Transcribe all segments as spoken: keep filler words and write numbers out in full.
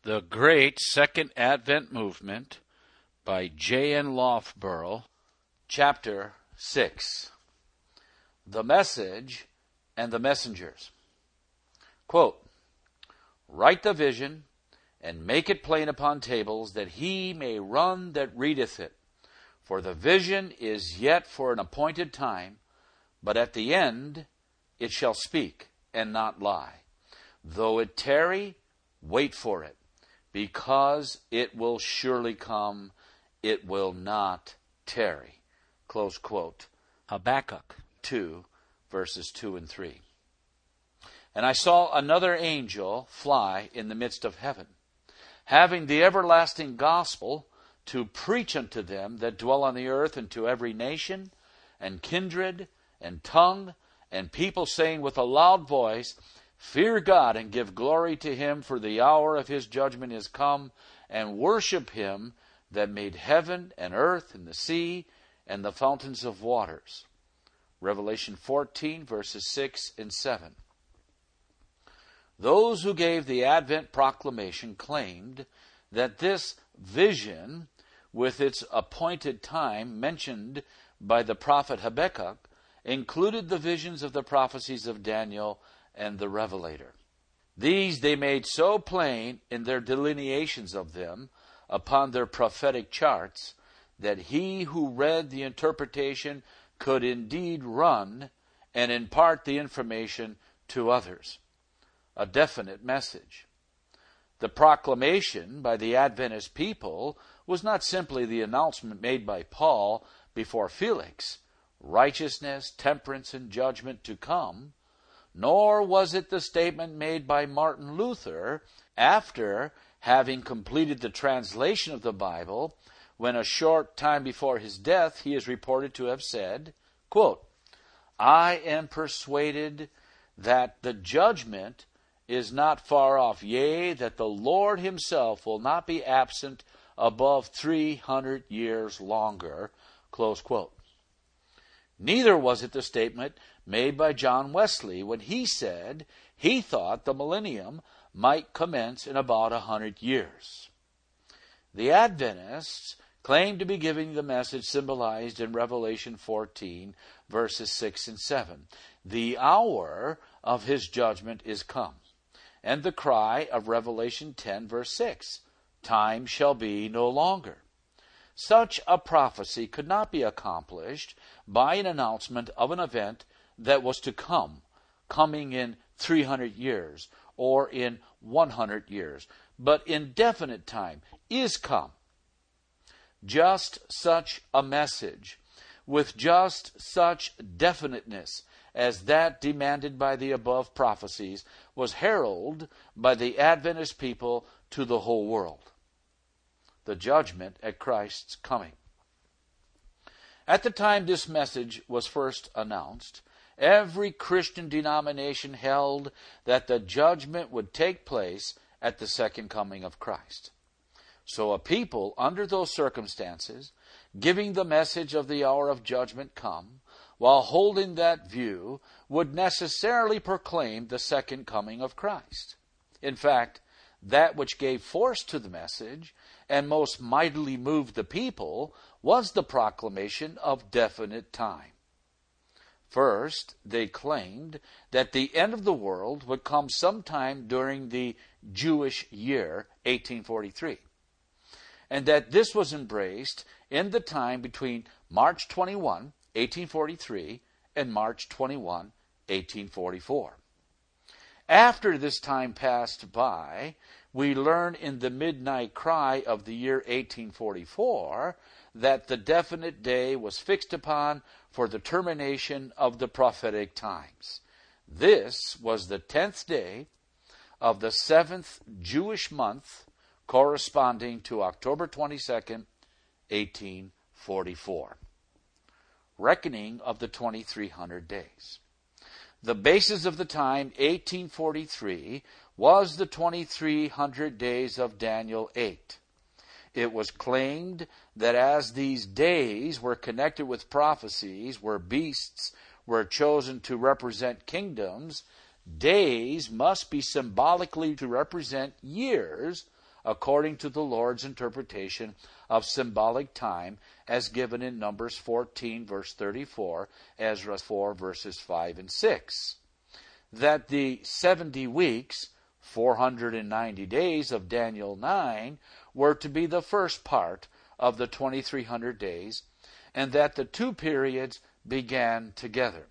The Great Second Advent Movement by J N Loughborough, Chapter six. The Message and the Messengers. Quote, "Write the vision, and make it plain upon tables, that he may run that readeth it. For the vision is yet for an appointed time, but at the end it shall speak, and not lie. Though it tarry, wait for it, because it will surely come, it will not tarry." Close quote. Habakkuk two, verses two and three. "And I saw another angel fly in the midst of heaven, having the everlasting gospel to preach unto them that dwell on the earth, and to every nation, and kindred, and tongue, and people, saying with a loud voice, Fear God, and give glory to him, for the hour of his judgment is come, and worship him that made heaven and earth and the sea and the fountains of waters." Revelation fourteen, verses six and seven. Those who gave the Advent proclamation claimed that this vision, with its appointed time mentioned by the prophet Habakkuk, included the visions of the prophecies of Daniel and the Revelator. These they made so plain in their delineations of them upon their prophetic charts that he who read the interpretation could indeed run and impart the information to others. A definite message. The proclamation by the Adventist people was not simply the announcement made by Paul before Felix, righteousness, temperance, and judgment to come, nor was it the statement made by Martin Luther after having completed the translation of the Bible, when a short time before his death he is reported to have said, quote, "I am persuaded that the judgment is not far off, yea, that the Lord himself will not be absent above three hundred years longer." Close quote. Neither was it the statement made by John Wesley when he said he thought the millennium might commence in about a hundred years. The Adventists claim to be giving the message symbolized in Revelation fourteen, verses six and seven. The hour of his judgment is come. And the cry of Revelation ten, verse six, time shall be no longer. Such a prophecy could not be accomplished by an announcement of an event that was to come, coming in three hundred years or in one hundred years, but in definite time is come. Just such a message, with just such definiteness as that demanded by the above prophecies, was heralded by the Adventist people to the whole world. The judgment at Christ's coming. At the time this message was first announced, every Christian denomination held that the judgment would take place at the second coming of Christ. So a people under those circumstances, giving the message of the hour of judgment come, while holding that view, would necessarily proclaim the second coming of Christ. In fact, that which gave force to the message and most mightily moved the people was the proclamation of definite time. First, they claimed that the end of the world would come sometime during the Jewish year eighteen forty-three, and that this was embraced in the time between March twenty-first, eighteen forty-three and March twenty-first, eighteen forty-four. After this time passed by, we learn in the midnight cry of the year eighteen forty-four that the definite day was fixed upon for the termination of the prophetic times. This was the tenth day of the seventh Jewish month, corresponding to October twenty-second, eighteen forty-four. Reckoning of the twenty-three hundred days. The basis of the time, eighteen forty-three, was the twenty-three hundred days of Daniel eight. It was claimed that as these days were connected with prophecies where beasts were chosen to represent kingdoms, days must be symbolically to represent years according to the Lord's interpretation of symbolic time as given in Numbers fourteen, verse thirty-four, Ezra four, verses five and six. That the seventy weeks, four hundred ninety days of Daniel nine, were to be the first part of the twenty-three hundred days, and that the two periods began together.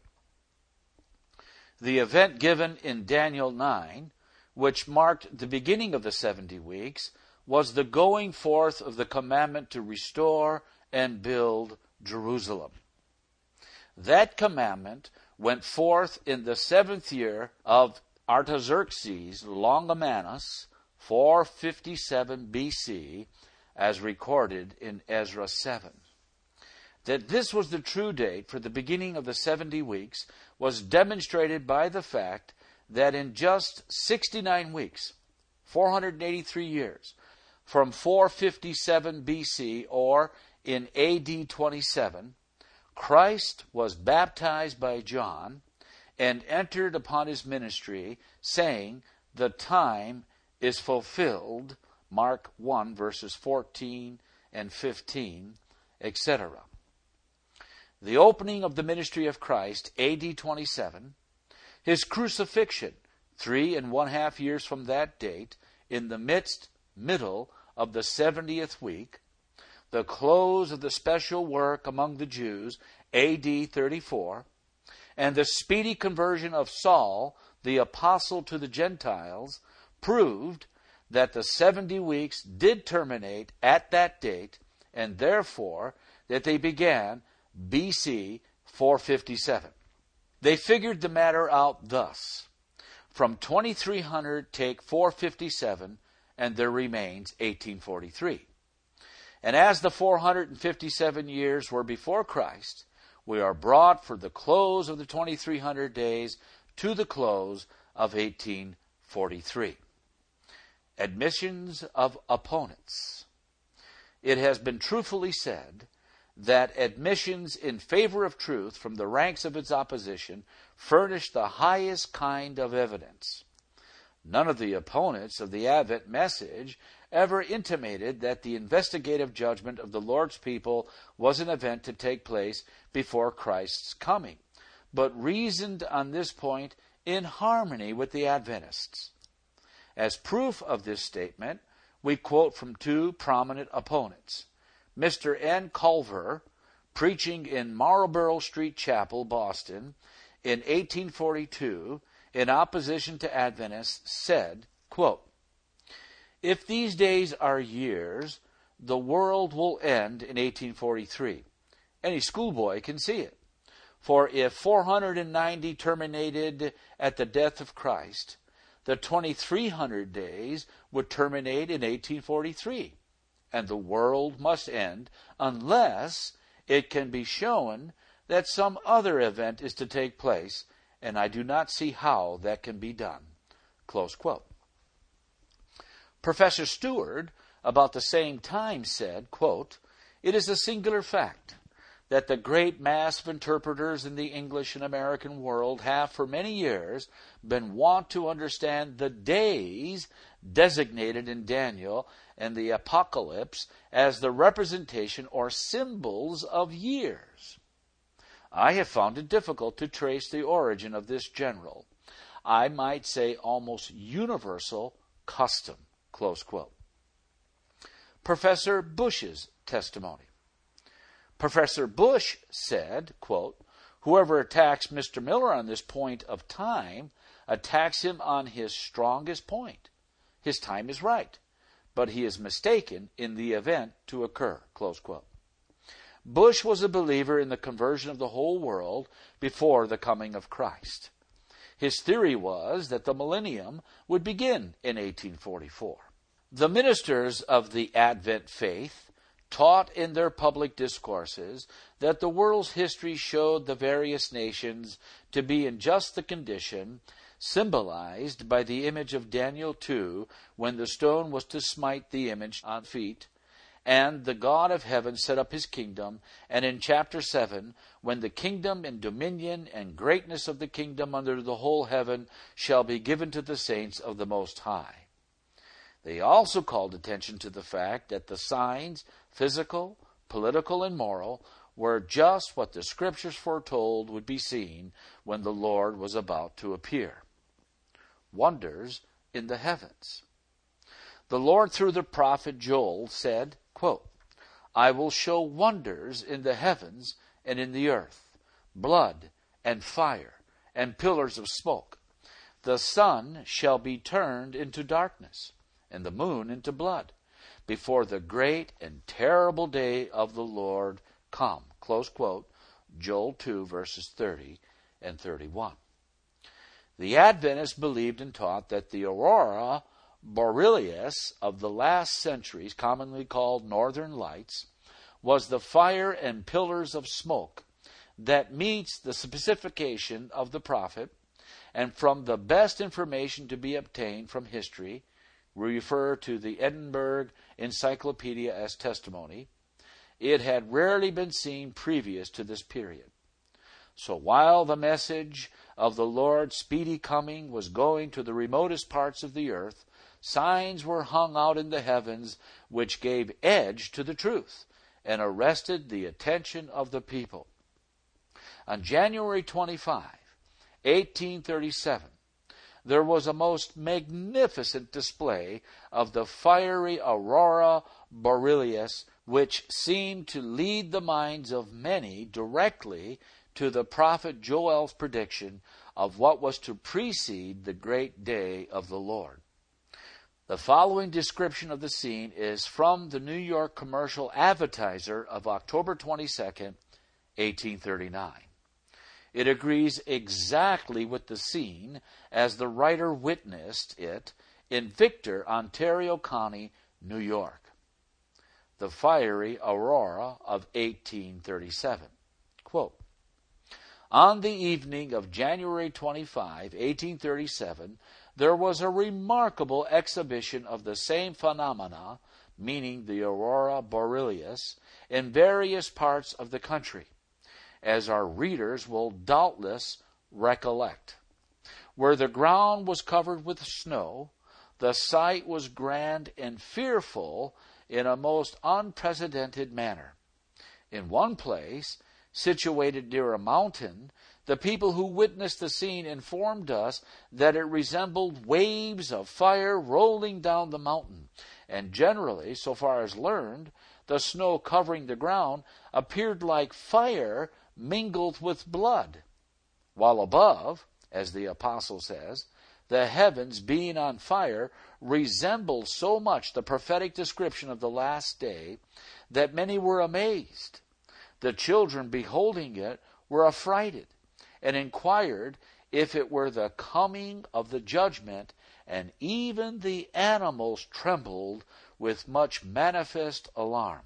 The event given in Daniel nine, which marked the beginning of the seventy weeks, was the going forth of the commandment to restore and build Jerusalem. That commandment went forth in the seventh year of Artaxerxes Longimanus, four fifty-seven B C, as recorded in Ezra seven. That this was the true date for the beginning of the seventy weeks was demonstrated by the fact that in just sixty-nine weeks, four hundred eighty-three years, from four fifty-seven B C or in A D twenty-seven, Christ was baptized by John and entered upon his ministry, saying, "The time is fulfilled," Mark one, verses fourteen and fifteen, et cetera. The opening of the ministry of Christ, A D twenty-seven, his crucifixion, three and one half years from that date, in the midst, middle of the seventieth week, the close of the special work among the Jews, A D thirty-four, and the speedy conversion of Saul, the apostle to the Gentiles, proved that the seventy weeks did terminate at that date, and therefore that they began B C four fifty-seven. They figured the matter out thus. From twenty-three hundred take four fifty-seven, and there remains eighteen forty-three. And as the four hundred fifty-seven years were before Christ, we are brought for the close of the twenty-three hundred days to the close of eighteen forty-three. Admissions of opponents. It has been truthfully said that admissions in favor of truth from the ranks of its opposition furnish the highest kind of evidence. None of the opponents of the Advent message ever intimated that the investigative judgment of the Lord's people was an event to take place before Christ's coming, but reasoned on this point in harmony with the Adventists. As proof of this statement, we quote from two prominent opponents. Mister N. Culver, preaching in Marlborough Street Chapel, Boston, in eighteen forty-two, in opposition to Adventists, said, quote, "If these days are years, the world will end in eighteen forty-three. Any schoolboy can see it. For if four hundred ninety terminated at the death of Christ, the twenty-three hundred days would terminate in eighteen forty-three, and the world must end unless it can be shown that some other event is to take place, and I do not see how that can be done." Close quote. Professor Stewart, about the same time, said, quote, "It is a singular fact that the great mass of interpreters in the English and American world have for many years been wont to understand the days designated in Daniel and the Apocalypse as the representation or symbols of years. I have found it difficult to trace the origin of this general, I might say almost universal, custom." Close quote. Professor Bush's testimony. Professor Bush said, quote, "Whoever attacks Mister Miller on this point of time attacks him on his strongest point. His time is right, but he is mistaken in the event to occur." Close quote. Bush was a believer in the conversion of the whole world before the coming of Christ. His theory was that the millennium would begin in eighteen forty-four. The ministers of the Advent faith taught in their public discourses that the world's history showed the various nations to be in just the condition symbolized by the image of Daniel two, when the stone was to smite the image on feet, and the God of heaven set up his kingdom, and in chapter seven, when the kingdom and dominion and greatness of the kingdom under the whole heaven shall be given to the saints of the Most High. They also called attention to the fact that the signs, physical, political, and moral, were just what the Scriptures foretold would be seen when the Lord was about to appear. Wonders in the heavens. The Lord, through the prophet Joel, said, quote, I will show wonders in the heavens and in the earth, blood and fire and pillars of smoke. The sun shall be turned into darkness, and the moon into blood, before the great and terrible day of the Lord come. Close quote, Joel two, verses thirty and thirty-one. The Adventists believed and taught that the aurora borealis of the last centuries, commonly called northern lights, was the fire and pillars of smoke that meets the specification of the prophet, and from the best information to be obtained from history, we refer to the Edinburgh Encyclopedia as testimony, it had rarely been seen previous to this period. So while the message of the Lord's speedy coming was going to the remotest parts of the earth, signs were hung out in the heavens which gave edge to the truth and arrested the attention of the people. On January twenty-fifth, eighteen thirty-seven, there was a most magnificent display of the fiery aurora borealis, which seemed to lead the minds of many directly to the prophet Joel's prediction of what was to precede the great day of the Lord. The following description of the scene is from the New York Commercial Advertiser of October twenty-second, eighteen thirty-nine. It agrees exactly with the scene as the writer witnessed it in Victor, Ontario County, New York. The fiery aurora of eighteen thirty-seven. Quote, on the evening of January twenty-fifth, eighteen thirty-seven, there was a remarkable exhibition of the same phenomena, meaning the aurora borealis, in various parts of the country, as our readers will doubtless recollect. Where the ground was covered with snow, the sight was grand and fearful in a most unprecedented manner. In one place, situated near a mountain, the people who witnessed the scene informed us that it resembled waves of fire rolling down the mountain, and generally, so far as learned, the snow covering the ground appeared like fire mingled with blood, while above, as the apostle says, the heavens being on fire resembled so much the prophetic description of the last day that many were amazed. The children, beholding it, were affrighted, and inquired if it were the coming of the judgment, and even the animals trembled with much manifest alarm.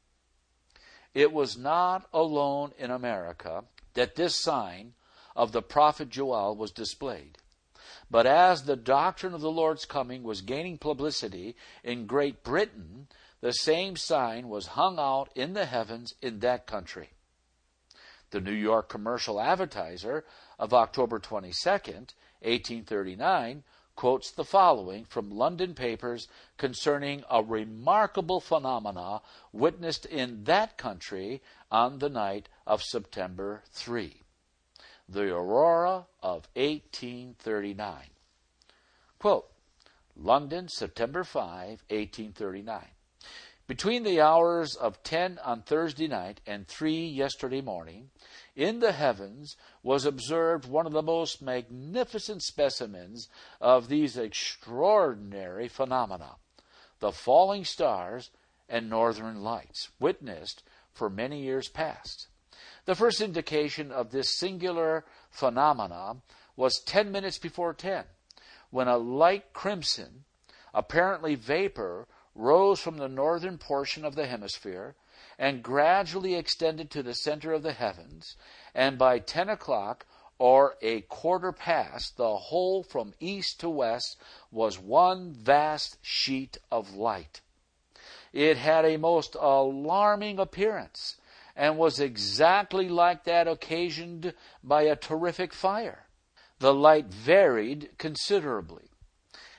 It was not alone in America that this sign of the prophet Joel was displayed, but as the doctrine of the Lord's coming was gaining publicity in Great Britain, the same sign was hung out in the heavens in that country. The New York Commercial Advertiser of October twenty-second, eighteen thirty-nine, quotes the following from London papers concerning a remarkable phenomena witnessed in that country on the night of September third. The aurora of eighteen thirty-nine. Quote, London, September fifth, eighteen thirty-nine. Between the hours of ten on Thursday night and three yesterday morning, in the heavens was observed one of the most magnificent specimens of these extraordinary phenomena, the falling stars and northern lights, witnessed for many years past. The first indication of this singular phenomena was ten minutes before ten, when a light crimson, apparently vapor, rose from the northern portion of the hemisphere and gradually extended to the center of the heavens, and by ten o'clock or a quarter past, the whole from east to west was one vast sheet of light. It had a most alarming appearance and was exactly like that occasioned by a terrific fire. The light varied considerably,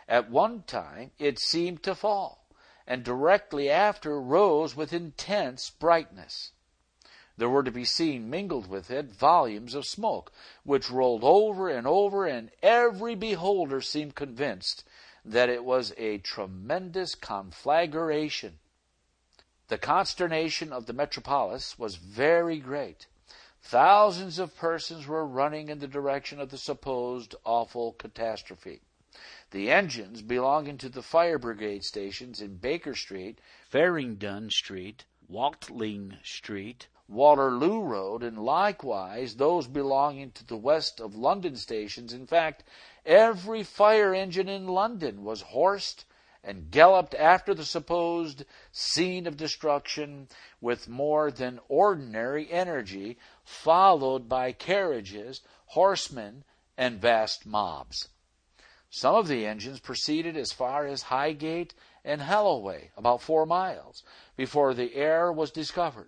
At one time it seemed to fall, and directly after rose with intense brightness. There were to be seen mingled with it volumes of smoke, which rolled over and over, and every beholder seemed convinced that it was a tremendous conflagration. The consternation of the metropolis was very great. Thousands of persons were running in the direction of the supposed awful catastrophe. The engines belonging to the fire brigade stations in Baker Street, Farringdon Street, Watling Street, Waterloo Road, and likewise those belonging to the west of London stations. In fact, every fire engine in London was horsed and galloped after the supposed scene of destruction with more than ordinary energy, followed by carriages, horsemen, and vast mobs. Some of the engines proceeded as far as Highgate and Holloway, about four miles, before the error was discovered.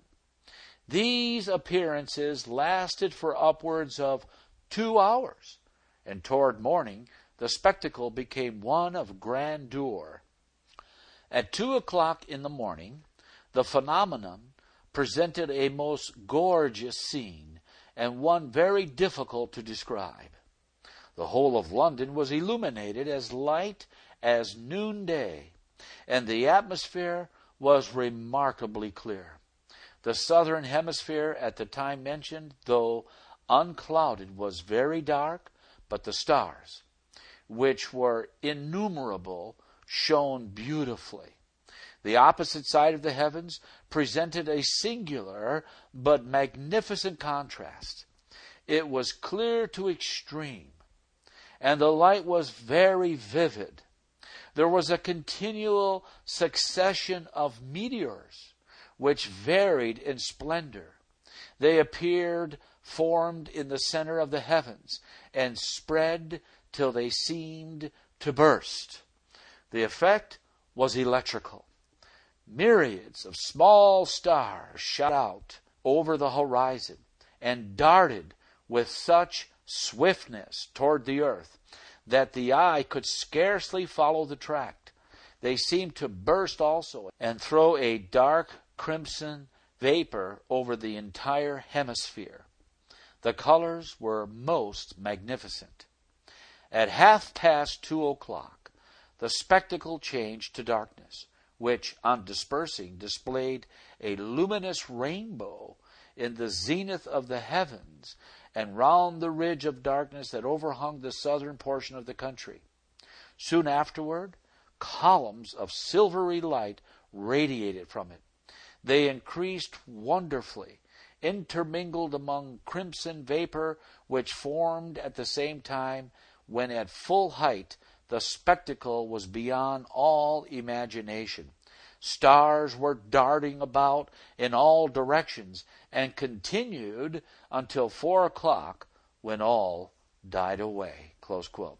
These appearances lasted for upwards of two hours, and toward morning the spectacle became one of grandeur. At two o'clock in the morning, the phenomenon presented a most gorgeous scene, and one very difficult to describe. The whole of London was illuminated as light as noonday, and the atmosphere was remarkably clear. The southern hemisphere at the time mentioned, though unclouded, was very dark, but the stars, which were innumerable, shone beautifully. The opposite side of the heavens presented a singular but magnificent contrast. It was clear to extreme, and the light was very vivid. There was a continual succession of meteors, which varied in splendor. They appeared formed in the center of the heavens, and spread till they seemed to burst. The effect was electrical. Myriads of small stars shot out over the horizon, and darted with such swiftness toward the earth that the eye could scarcely follow the track. They seemed to burst also, and throw a dark crimson vapor over the entire hemisphere. The colors were most magnificent. At half past two o'clock, the spectacle changed to darkness, which, on dispersing, displayed a luminous rainbow in the zenith of the heavens, and round the ridge of darkness that overhung the southern portion of the country. Soon afterward, columns of silvery light radiated from it. They increased wonderfully, intermingled among crimson vapor, which formed at the same time, when at full height the spectacle was beyond all imagination. Stars were darting about in all directions, and continued until four o'clock, when all died away. Close quote.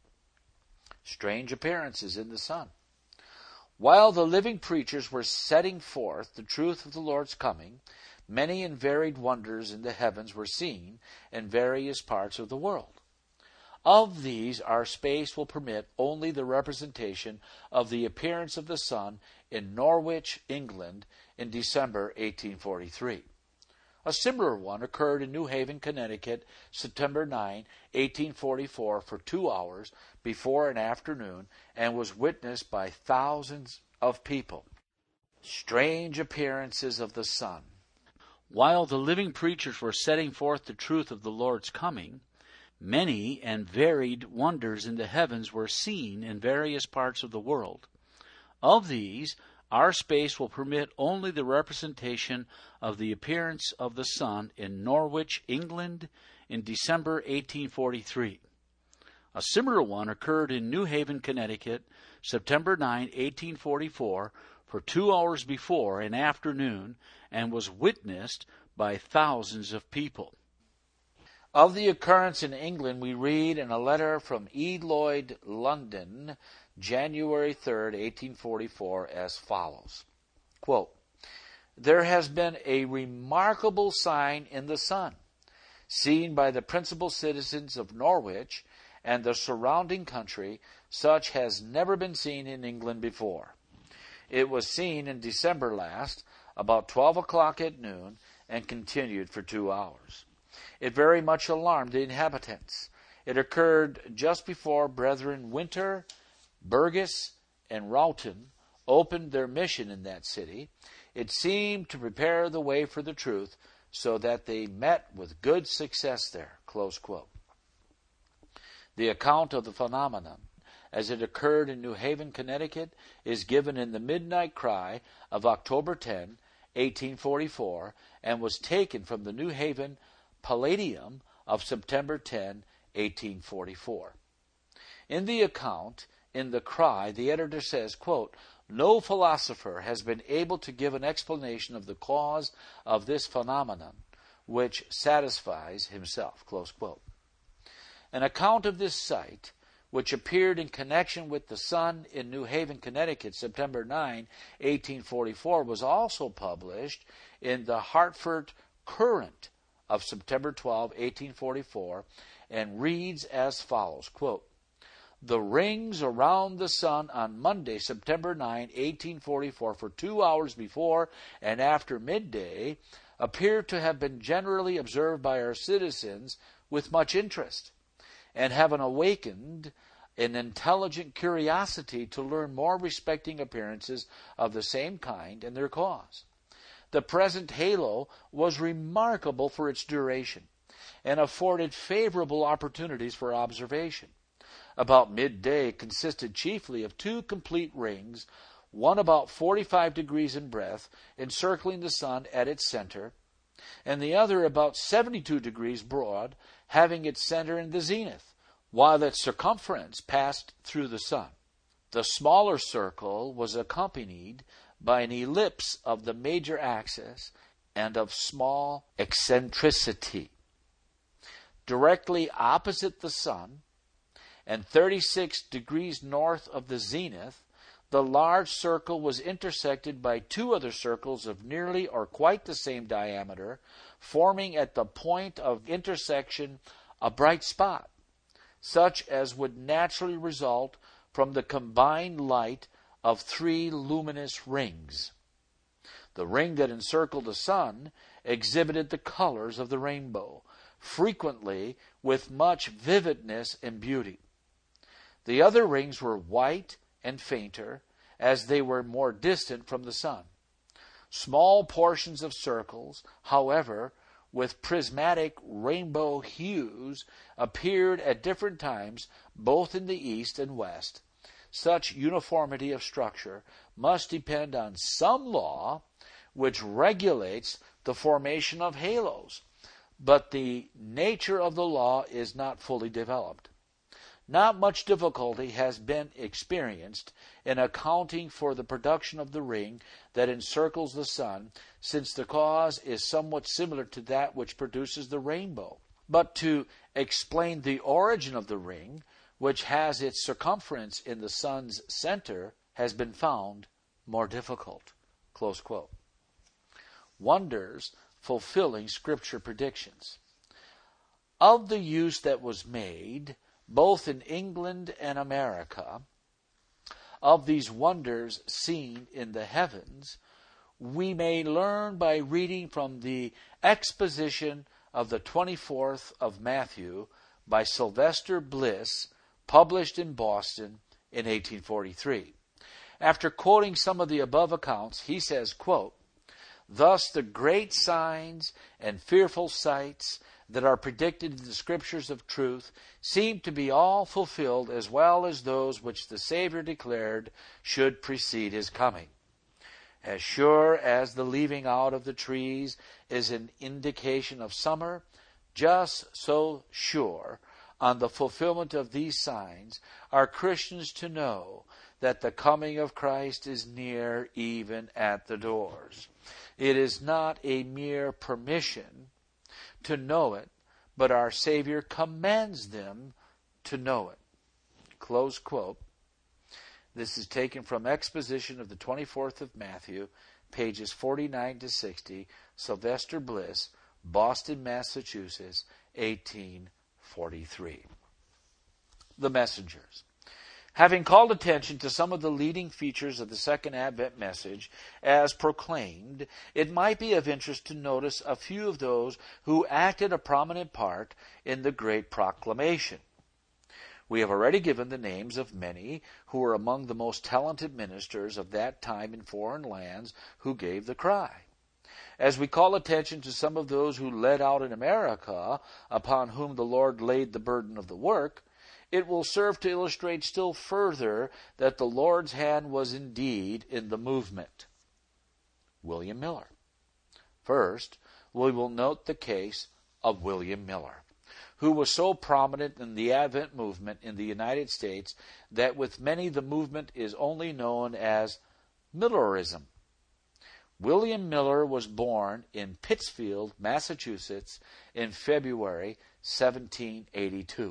Strange appearances in the sun. While the living preachers were setting forth the truth of the Lord's coming, many and varied wonders in the heavens were seen in various parts of the world. Of these, our space will permit only the representation of the appearance of the sun in Norwich, England, in December eighteen forty-three. A similar one occurred in New Haven, Connecticut, September ninth, eighteen forty-four, for two hours before and afternoon, and was witnessed by thousands of people. Strange appearances of the sun. While the living preachers were setting forth the truth of the Lord's coming, many and varied wonders in the heavens were seen in various parts of the world. Of these, our space will permit only the representation of the appearance of the sun in Norwich, England, in December eighteen forty-three. A similar one occurred in New Haven, Connecticut, September ninth, eighteen forty-four, for two hours before and afternoon, and was witnessed by thousands of people. Of the occurrence in England, we read in a letter from E. Lloyd, London, January third, eighteen forty-four, as follows. Quote, "There has been a remarkable sign in the sun, seen by the principal citizens of Norwich, and the surrounding country, such has never been seen in England before. It was seen in December last, about twelve o'clock at noon, and continued for two hours. It very much alarmed the inhabitants. It occurred just before Brethren Winter, Burgess, and Roughton opened their mission in that city. It seemed to prepare the way for the truth, so that they met with good success there." Close quote. The account of the phenomenon, as it occurred in New Haven, Connecticut, is given in the Midnight Cry of October tenth, eighteen forty-four, and was taken from the New Haven Palladium of September tenth, eighteen forty-four. In the account, in the Cry, the editor says, quote, "No philosopher has been able to give an explanation of the cause of this phenomenon which satisfies himself." Close quote. An account of this sight, which appeared in connection with the sun in New Haven, Connecticut, September ninth, eighteen forty-four, was also published in the Hartford Courant of September twelfth, eighteen forty-four, and reads as follows, quote, "The rings around the sun on Monday, September ninth, eighteen forty-four, for two hours before and after midday, appear to have been generally observed by our citizens with much interest, and have awakened an intelligent curiosity to learn more respecting appearances of the same kind and their cause. The present halo was remarkable for its duration, and afforded favorable opportunities for observation. About midday it consisted chiefly of two complete rings, one about forty-five degrees in breadth, encircling the sun at its center, and the other about seventy-two degrees broad, having its center in the zenith, while its circumference passed through the sun. The smaller circle was accompanied by an ellipse of the major axis and of small eccentricity. Directly opposite the sun, and thirty-six degrees north of the zenith, the large circle was intersected by two other circles of nearly or quite the same diameter, forming at the point of intersection a bright spot, such as would naturally result from the combined light of three luminous rings. The ring that encircled the sun exhibited the colors of the rainbow, frequently with much vividness and beauty. The other rings were white and fainter, as they were more distant from the sun. Small portions of circles, however, with prismatic rainbow hues, appeared at different times both in the east and west. Such uniformity of structure must depend on some law which regulates the formation of halos, but the nature of the law is not fully developed. Not much difficulty has been experienced in accounting for the production of the ring that encircles the sun, since the cause is somewhat similar to that which produces the rainbow. But to explain the origin of the ring, which has its circumference in the sun's center, has been found more difficult." Close quote. Wonders fulfilling Scripture predictions. Of the use that was made, both in England and America, of these wonders seen in the heavens, we may learn by reading from the exposition of the twenty-fourth of Matthew by Sylvester Bliss, published in Boston in eighteen forty-three. After quoting some of the above accounts, he says, quote, "Thus the great signs and fearful sights that are predicted in the Scriptures of truth seem to be all fulfilled, as well as those which the Savior declared should precede his coming. As sure as the leaving out of the trees is an indication of summer, just so sure on the fulfillment of these signs are Christians to know that the coming of Christ is near, even at the doors. It is not a mere permission to know it, but our Savior commands them to know it." Close quote. This is taken from Exposition of the twenty-fourth of Matthew, pages forty-nine to sixty, Sylvester Bliss, Boston, Massachusetts, eighteen forty-three. the messengers. Having called attention to some of the leading features of the Second Advent message as proclaimed, it might be of interest to notice a few of those who acted a prominent part in the Great Proclamation. We have already given the names of many who were among the most talented ministers of that time in foreign lands who gave the cry. As we call attention to some of those who led out in America, upon whom the Lord laid the burden of the work, it will serve to illustrate still further that the Lord's hand was indeed in the movement. William Miller. First, we will note the case of William Miller, who was so prominent in the Advent movement in the United States that with many the movement is only known as Millerism. William Miller was born in Pittsfield, Massachusetts, in February seventeen eighty-two.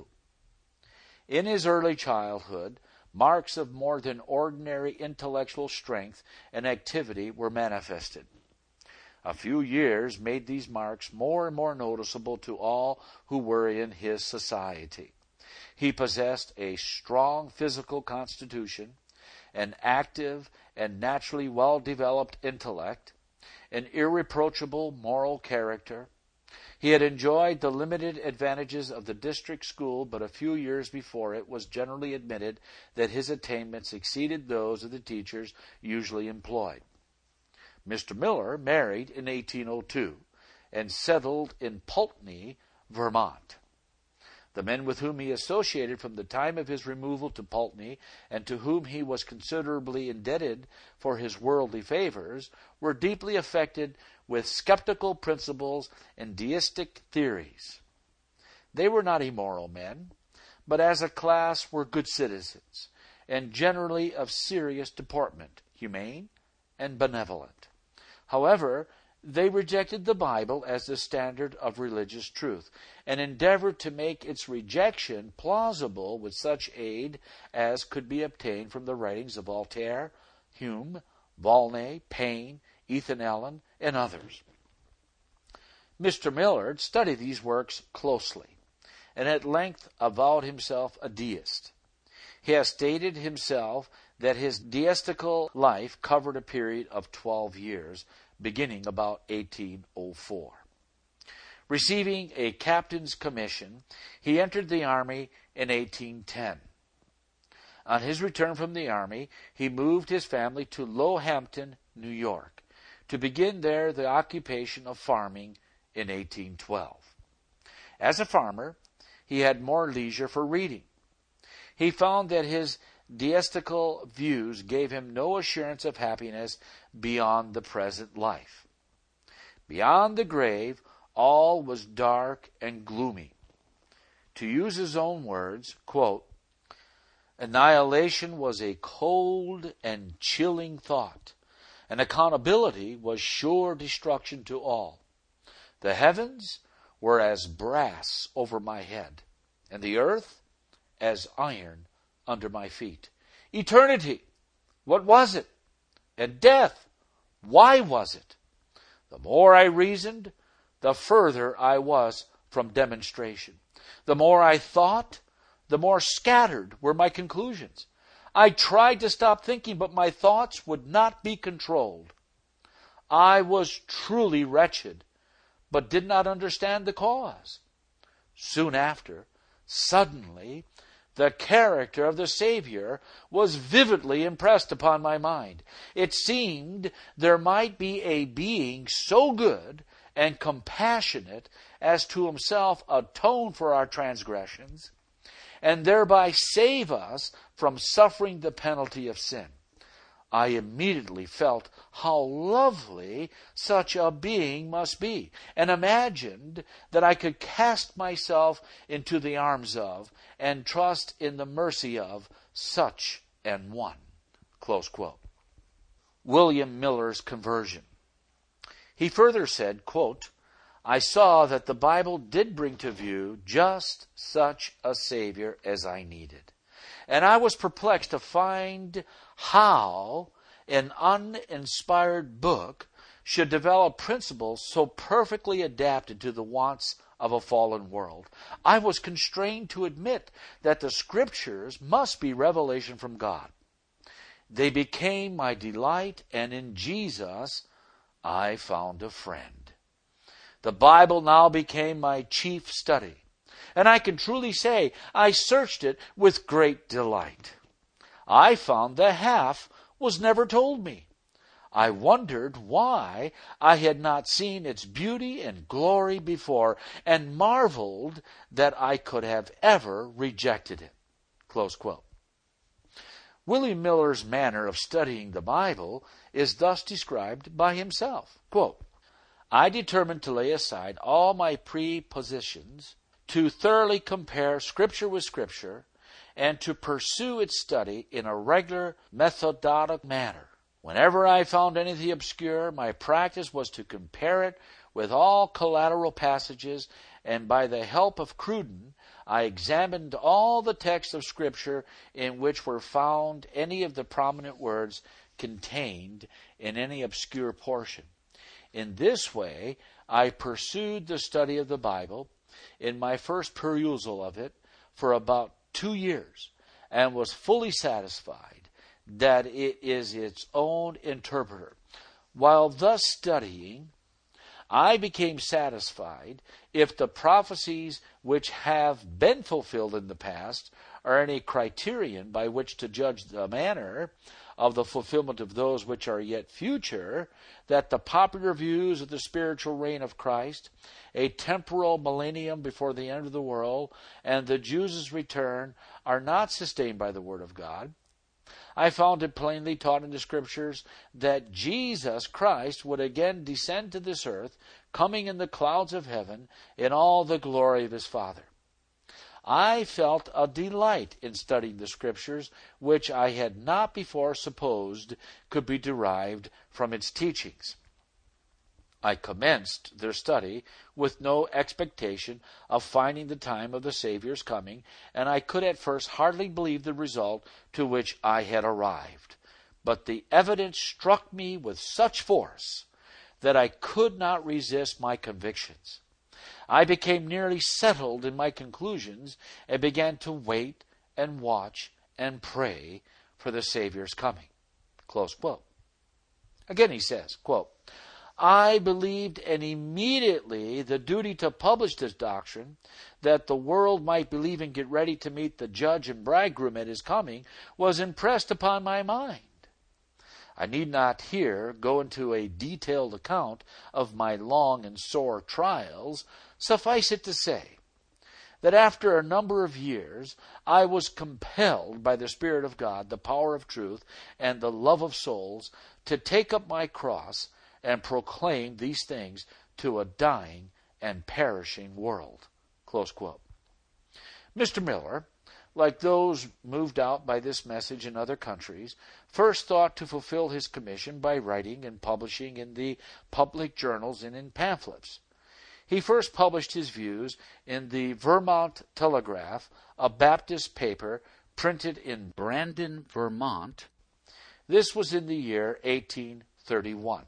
In his early childhood, marks of more than ordinary intellectual strength and activity were manifested. A few years made these marks more and more noticeable to all who were in his society. He possessed a strong physical constitution, an active and naturally well-developed intellect, an irreproachable moral character. He had enjoyed the limited advantages of the district school, but a few years before it was generally admitted that his attainments exceeded those of the teachers usually employed. Mister Miller married in eighteen oh two and settled in Pulteney, Vermont. The men with whom he associated from the time of his removal to Pulteney, and to whom he was considerably indebted for his worldly favors, were deeply affected with skeptical principles and deistic theories. They were not immoral men, but as a class were good citizens, and generally of serious deportment, humane and benevolent. However, they rejected the Bible as the standard of religious truth, and endeavored to make its rejection plausible with such aid as could be obtained from the writings of Voltaire, Hume, Volney, Paine, Ethan Allen, and others. Mister Miller studied these works closely, and at length avowed himself a deist. He has stated himself that his deistical life covered a period of twelve years, beginning about eighteen oh four. Receiving a captain's commission, he entered the army in eighteen ten. On his return from the army, he moved his family to Lowhampton, New York, to begin there the occupation of farming in eighteen twelve. As a farmer, he had more leisure for reading. He found that his deistical views gave him no assurance of happiness beyond the present life. Beyond the grave, all was dark and gloomy. To use his own words, quote, "Annihilation was a cold and chilling thought, and accountability was sure destruction to all. The heavens were as brass over my head, and the earth as iron under my feet. Eternity, what was it? And death, why was it? The more I reasoned, the further I was from demonstration. The more I thought, the more scattered were my conclusions. I tried to stop thinking, but my thoughts would not be controlled. I was truly wretched, but did not understand the cause. Soon after, suddenly, the character of the Savior was vividly impressed upon my mind. It seemed there might be a being so good and compassionate as to himself atone for our transgressions, and thereby save us from suffering the penalty of sin. I immediately felt how lovely such a being must be, and imagined that I could cast myself into the arms of and trust in the mercy of such an one." Close quote. William Miller's conversion. He further said, quote, "I saw that the Bible did bring to view just such a Savior as I needed. And I was perplexed to find how an uninspired book should develop principles so perfectly adapted to the wants of a fallen world, I was constrained to admit that the Scriptures must be revelation from God. They became my delight, and in Jesus I found a friend. The Bible now became my chief study, and I can truly say I searched it with great delight. I found the half was never told me. I wondered why I had not seen its beauty and glory before, and marveled that I could have ever rejected it. Close quote. William Miller's manner of studying the Bible is thus described by himself. Quote, I determined to lay aside all my prepossessions, to thoroughly compare Scripture with Scripture, and to pursue its study in a regular, methodical manner. Whenever I found anything obscure, my practice was to compare it with all collateral passages, and by the help of Cruden, I examined all the texts of Scripture in which were found any of the prominent words contained in any obscure portion. In this way, I pursued the study of the Bible in my first perusal of it for about two years, and was fully satisfied that it is its own interpreter. While thus studying, I became satisfied if the prophecies which have been fulfilled in the past are any criterion by which to judge the manner of the fulfillment of those which are yet future, that the popular views of the spiritual reign of Christ, a temporal millennium before the end of the world, and the Jews' return are not sustained by the Word of God. I found it plainly taught in the Scriptures that Jesus Christ would again descend to this earth, coming in the clouds of heaven in all the glory of his Father. I felt a delight in studying the Scriptures, which I had not before supposed could be derived from its teachings. I commenced their study with no expectation of finding the time of the Savior's coming, and I could at first hardly believe the result to which I had arrived. But the evidence struck me with such force that I could not resist my convictions. I became nearly settled in my conclusions and began to wait and watch and pray for the Savior's coming. Close quote. Again he says, quote, I believed, and immediately the duty to publish this doctrine, that the world might believe and get ready to meet the judge and bridegroom at his coming, was impressed upon my mind. I need not here go into a detailed account of my long and sore trials. Suffice it to say that after a number of years I was compelled by the Spirit of God, the power of truth, and the love of souls to take up my cross and proclaim these things to a dying and perishing world. Close quote. Mister Miller, like those moved out by this message in other countries, first thought to fulfill his commission by writing and publishing in the public journals and in pamphlets. He first published his views in the Vermont Telegraph, a Baptist paper printed in Brandon, Vermont. This was in the year eighteen thirty-one.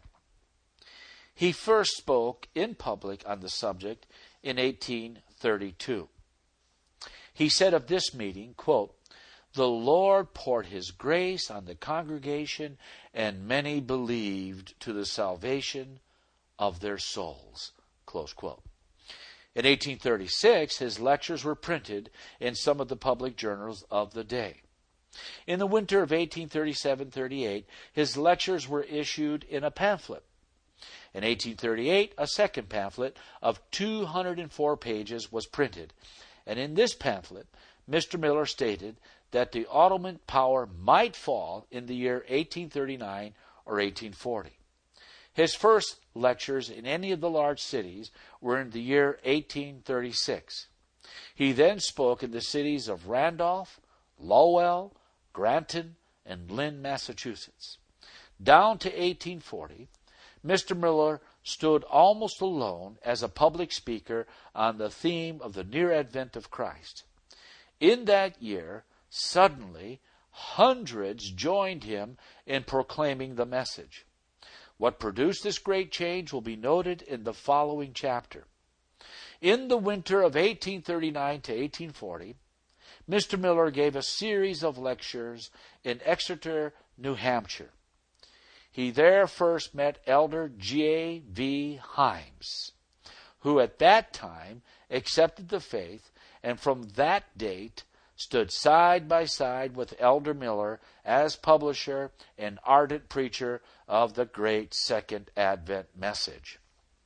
He first spoke in public on the subject in eighteen thirty-two. He said of this meeting, quote, the Lord poured his grace on the congregation, and many believed to the salvation of their souls. Close quote. In eighteen thirty-six, his lectures were printed in some of the public journals of the day. In the winter of eighteen thirty-seven thirty-eight, his lectures were issued in a pamphlet. In eighteen thirty-eight, a second pamphlet of two hundred four pages was printed, and in this pamphlet, Mister Miller stated that the Ottoman power might fall in the year eighteen thirty-nine or eighteen forty. His first lectures in any of the large cities were in the year eighteen thirty-six. He then spoke in the cities of Randolph, Lowell, Granton, and Lynn, Massachusetts. Down to eighteen forty, Mister Miller stood almost alone as a public speaker on the theme of the near advent of Christ. In that year, suddenly, hundreds joined him in proclaiming the message. What produced this great change will be noted in the following chapter. In the winter of eighteen thirty-nine to eighteen forty, Mister Miller gave a series of lectures in Exeter, New Hampshire. He there first met Elder J V Himes, who at that time accepted the faith, and from that date stood side by side with Elder Miller as publisher and ardent preacher of the great Second Advent message.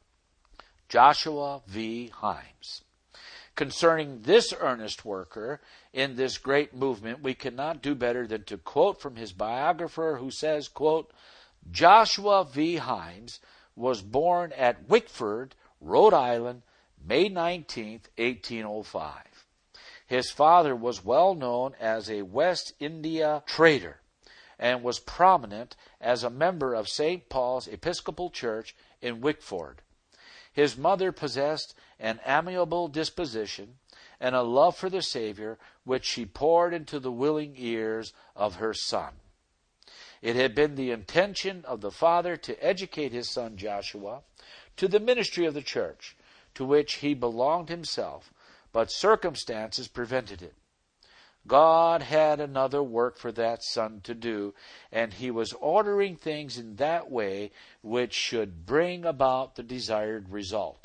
Joshua V. Himes. Concerning this earnest worker in this great movement, we cannot do better than to quote from his biographer, who says, quote, Joshua V. Himes was born at Wickford, Rhode Island, May nineteenth, eighteen oh five. His father was well known as a West India trader and was prominent as a member of Saint Paul's Episcopal Church in Wickford. His mother possessed an amiable disposition and a love for the Savior, which she poured into the willing ears of her son. It had been the intention of the father to educate his son Joshua to the ministry of the church, to which he belonged himself, but circumstances prevented it. God had another work for that son to do, and he was ordering things in that way which should bring about the desired result.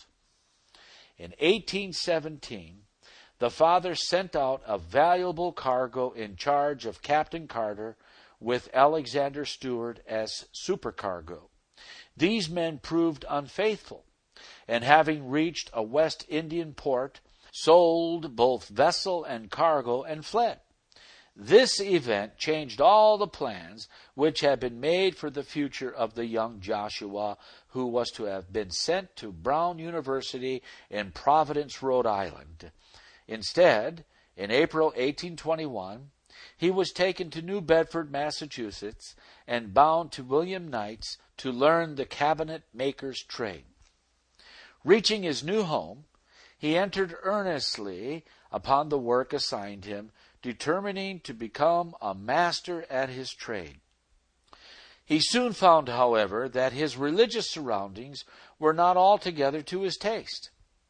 In eighteen seventeen, the father sent out a valuable cargo in charge of Captain Carter, with Alexander Stewart as supercargo. These men proved unfaithful, and having reached a West Indian port, sold both vessel and cargo and fled. This event changed all the plans which had been made for the future of the young Joshua, who was to have been sent to Brown University in Providence, Rhode Island. Instead, in April eighteen twenty-one, he was taken to New Bedford, Massachusetts, and bound to William Knight's to learn the cabinet maker's trade. Reaching his new home, he entered earnestly upon the work assigned him, determining to become a master at his trade. He soon found, however, that his religious surroundings were not altogether to his taste.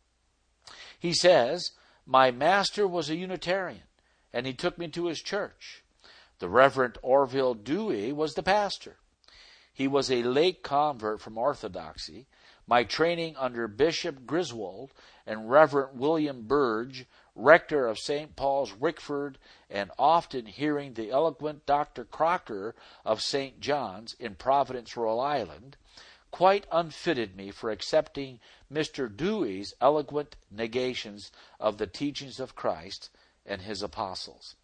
He says, "My master was a Unitarian, and he took me to his church. The Reverend Orville Dewey was the pastor. He was a late convert from Orthodoxy. My training under Bishop Griswold and Reverend William Burge, rector of Saint Paul's, Wickford, and often hearing the eloquent Doctor Crocker of Saint John's in Providence, Rhode Island, quite unfitted me for accepting Mister Dewey's eloquent negations of the teachings of Christ and his apostles."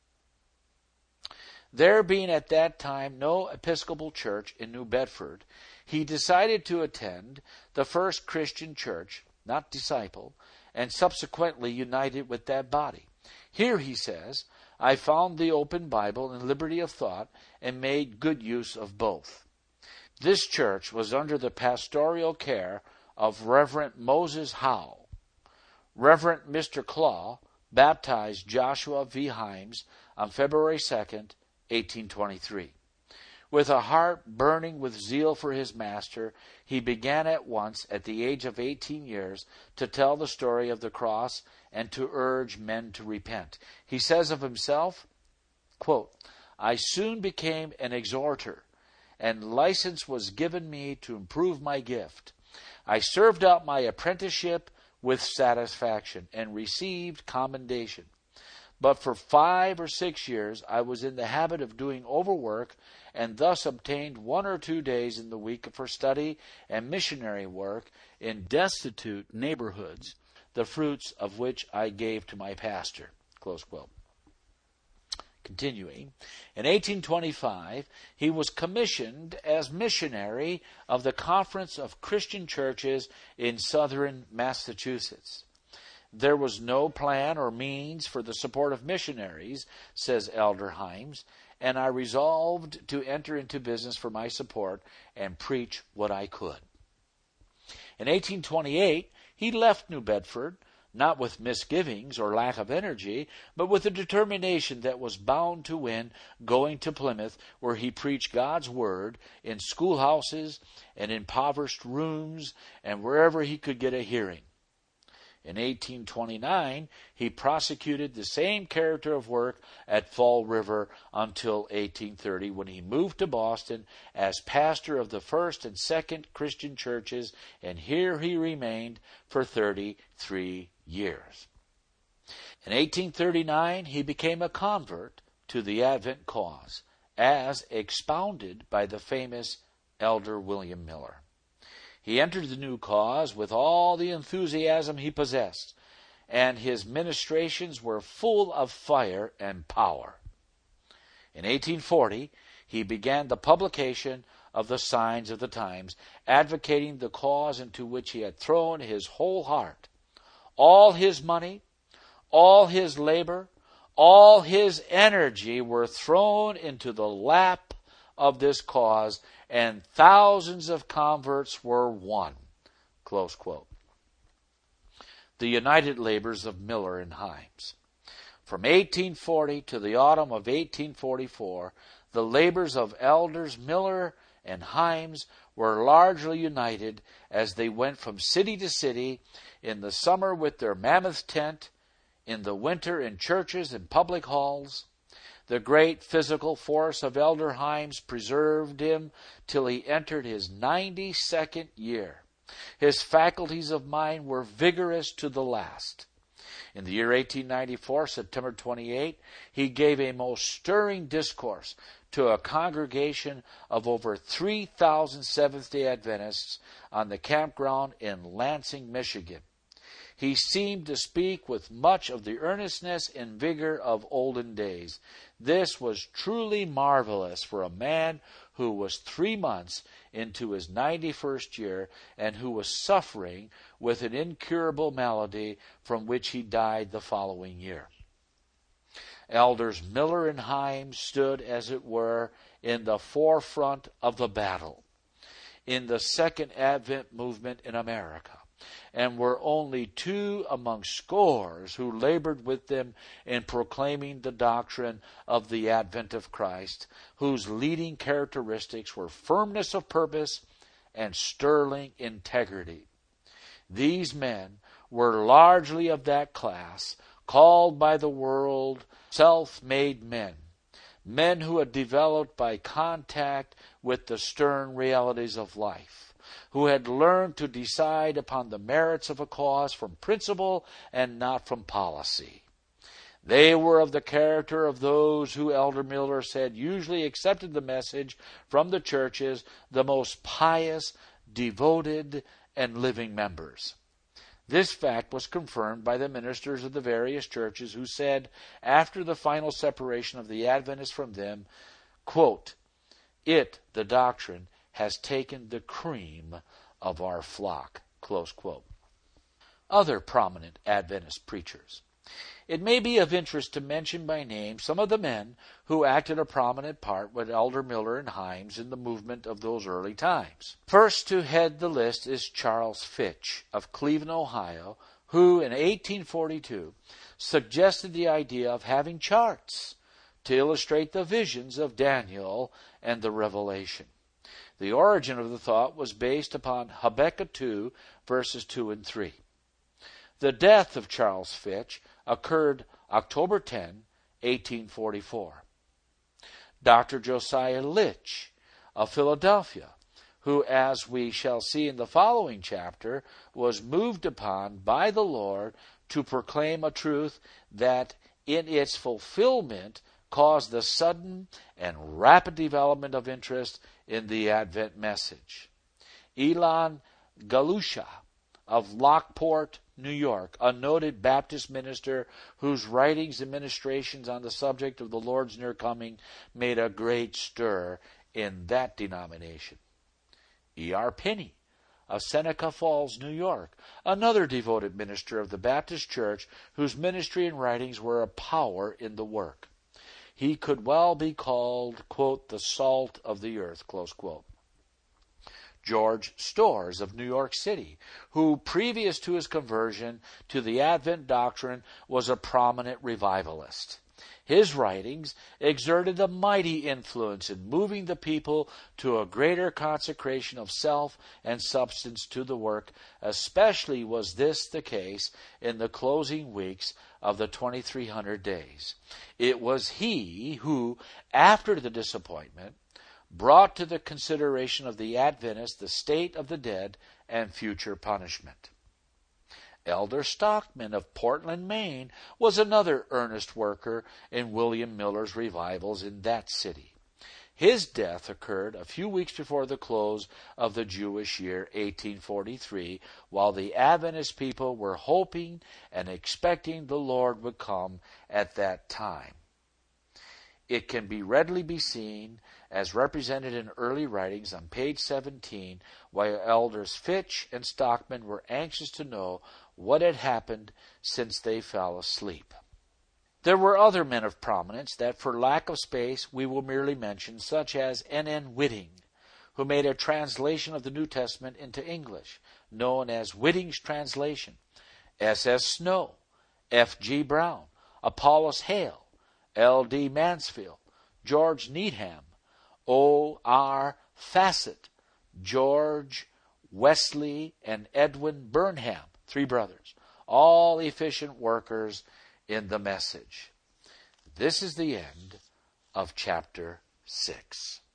There being at that time no Episcopal church in New Bedford, he decided to attend the First Christian Church, not Disciple, and subsequently united with that body. Here, he says, I found the open Bible and liberty of thought, and made good use of both. This church was under the pastoral care of Reverend Moses Howe. Reverend Mister Claw baptized Joshua V. Himes on February second, eighteen twenty-three. With a heart burning with zeal for his master, he began at once, at the age of eighteen years, to tell the story of the cross and to urge men to repent. He says of himself, quote, "I soon became an exhorter, and license was given me to improve my gift. I served out my apprenticeship with satisfaction and received commendation. But for five or six years I was in the habit of doing overwork, and thus obtained one or two days in the week for study and missionary work in destitute neighborhoods, the fruits of which I gave to my pastor." Close quote. Continuing, in eighteen twenty-five, he was commissioned as missionary of the Conference of Christian Churches in southern Massachusetts. There was no plan or means for the support of missionaries, says Elder Himes, and I resolved to enter into business for my support and preach what I could. In eighteen twenty-eight, he left New Bedford, not with misgivings or lack of energy, but with a determination that was bound to win, going to Plymouth, where he preached God's word in schoolhouses and impoverished rooms and wherever he could get a hearing. In eighteen twenty-nine, he prosecuted the same character of work at Fall River until eighteen thirty, when he moved to Boston as pastor of the First and Second Christian churches, and here he remained for thirty-three years. In eighteen thirty-nine, he became a convert to the Advent cause, as expounded by the famous Elder William Miller. He entered the new cause with all the enthusiasm he possessed, and his ministrations were full of fire and power. In eighteen forty, he began the publication of the Signs of the Times, advocating the cause into which he had thrown his whole heart. All his money, all his labor, all his energy were thrown into the lap of this cause, and thousands of converts were won. Close quote. The united labors of Miller and Himes. From eighteen forty to the autumn of eighteen forty-four, the labors of elders Miller and Himes were largely united as they went from city to city, in the summer with their mammoth tent, in the winter in churches and public halls. The great physical force of Elder Himes preserved him till he entered his ninety-second year. His faculties of mind were vigorous to the last. In the year eighteen ninety-four, September twenty-eighth, he gave a most stirring discourse to a congregation of over three thousand Seventh-day Adventists on the campground in Lansing, Michigan. He seemed to speak with much of the earnestness and vigor of olden days. This was truly marvelous for a man who was three months into his ninety-first year and who was suffering with an incurable malady from which he died the following year. Elders Miller and Himes stood, as it were, in the forefront of the battle in the Second Advent movement in America, and were only two among scores who labored with them in proclaiming the doctrine of the advent of Christ, whose leading characteristics were firmness of purpose and sterling integrity. These men were largely of that class called by the world self-made men, men who had developed by contact with the stern realities of life, who had learned to decide upon the merits of a cause from principle and not from policy. They were of the character of those who, Elder Miller said, usually accepted the message from the churches, the most pious, devoted, and living members. This fact was confirmed by the ministers of the various churches who said, after the final separation of the Adventists from them, quote, "It, the doctrine, has taken the cream of our flock," close quote. Other prominent Adventist preachers. It may be of interest to mention by name some of the men who acted a prominent part with Elder Miller and Himes in the movement of those early times. First to head the list is Charles Fitch of Cleveland, Ohio, who in eighteen forty-two suggested the idea of having charts to illustrate the visions of Daniel and the Revelation. The origin of the thought was based upon Habakkuk two, verses two and three. The death of Charles Fitch occurred October tenth, eighteen forty-four. Doctor Josiah Litch of Philadelphia, who, as we shall see in the following chapter, was moved upon by the Lord to proclaim a truth that in its fulfillment caused the sudden and rapid development of interest in the Advent message. Elon Galusha of Lockport, New York, a noted Baptist minister whose writings and ministrations on the subject of the Lord's near coming made a great stir in that denomination. E R Pinney of Seneca Falls, New York, another devoted minister of the Baptist Church whose ministry and writings were a power in the work. He could well be called, quote, the salt of the earth, close quote. George Storrs of New York City, who previous to his conversion to the Advent doctrine was a prominent revivalist. His writings exerted a mighty influence in moving the people to a greater consecration of self and substance to the work. Especially was this the case in the closing weeks of the twenty-three hundred days. It was he who, after the disappointment, brought to the consideration of the Adventists the state of the dead and future punishment. Elder Stockman of Portland, Maine, was another earnest worker in William Miller's revivals in that city. His death occurred a few weeks before the close of the Jewish year eighteen forty-three, while the Adventist people were hoping and expecting the Lord would come at that time. It can be readily be seen, as represented in early writings on page seventeen, why Elders Fitch and Stockman were anxious to know what had happened since they fell asleep. There were other men of prominence that, for lack of space, we will merely mention, such as N N Whiting, who made a translation of the New Testament into English, known as Whiting's Translation, S S Snow, F G Brown, Apollos Hale, L D Mansfield, George Needham, O R Fassett, George Wesley, and Edwin Burnham, three brothers, all efficient workers in the message. This is the end of chapter six.